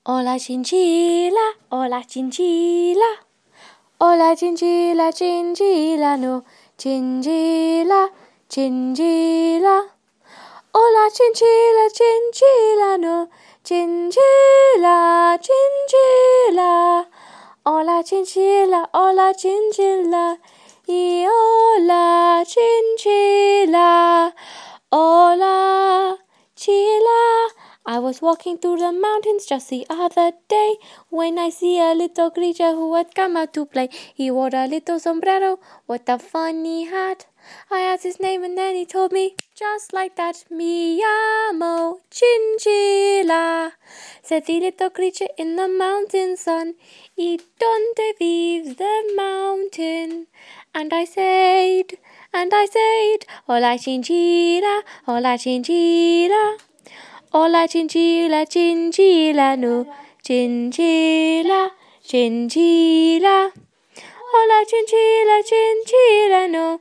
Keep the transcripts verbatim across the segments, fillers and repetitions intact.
Hola chinchilla, hola chinchilla. Hola chinchilla, chinchilla, no. Chinchilla, chinchilla. Hola chinchilla, chinchilla, no. Chinchilla, chinchilla. Hola chinchilla, hola chinchilla. Y hola chinchilla. Hola chilla. I was walking through the mountains just the other day when I see a little creature who had come out to play. He wore a little sombrero with a funny hat. I asked his name and then he told me, just like that, "Me llamo Chinchilla," said the little creature in the mountain sun. "Y donde vives the mountain?" And I said, and I said, "Hola Chinchilla, hola Chinchilla. Hola chinchilla, chinchilla, no. Chinchilla, chinchilla. Hola chinchilla, chinchilla, no.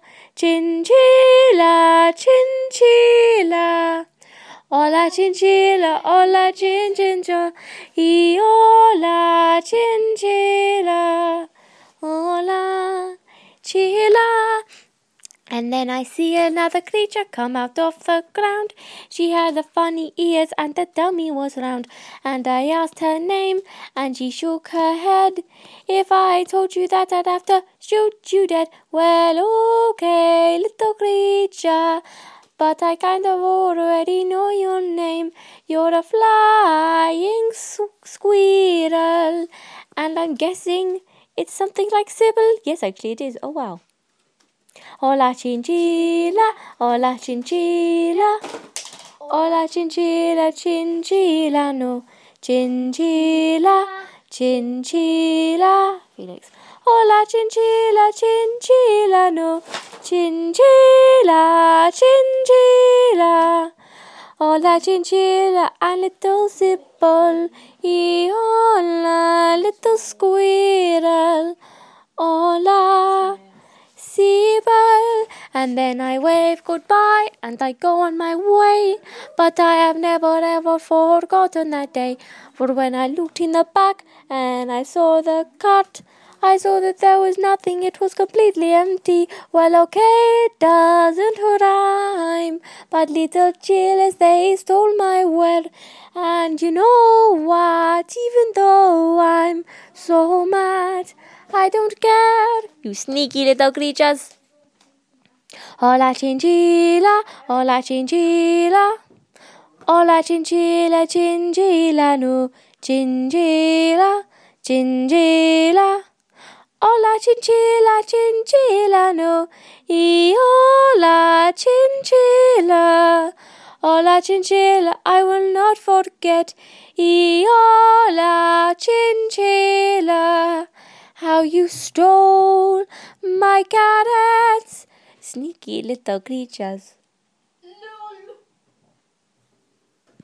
Chinchilla, chinchilla. Hola chinchilla, hola chinchilla. Y hola chinchilla. Hola chilla. And then I see another creature come out of the ground. She had the funny ears and the tummy was round. And I asked her name and she shook her head. If I told you that, I'd have to shoot you dead. Well, okay, little creature, but I kind of already know your name. You're a flying squirrel. And I'm guessing it's something like Sybil. Yes, actually it is. Oh, wow. Hola chinchilla, hola chinchilla. Hola chinchilla, chinchilla, no. Chinchilla, chinchilla. Felix. Hola chinchilla, chinchilla, no. Chinchilla, chinchilla. Hola chinchilla and little Sybil. Y hola little squirrel. Hola Sybil. And then I wave goodbye and I go on my way. But I have never ever forgotten that day. For when I looked in the back and I saw the cart, I saw that there was nothing, it was completely empty. Well, okay, it doesn't rhyme, but little chillers, they stole my word. And you know what, even though I'm so mad, I don't care, you sneaky little creatures. Hola chinchilla, hola chinchilla. Hola chinchilla, chinchilla, no. Chinchilla, chinchilla. Hola chinchilla, chinchilla, no. Y hola chinchilla. Hola chinchilla, I will not forget. Y hola chinchilla, how you stole my carrots. Sneaky little creatures.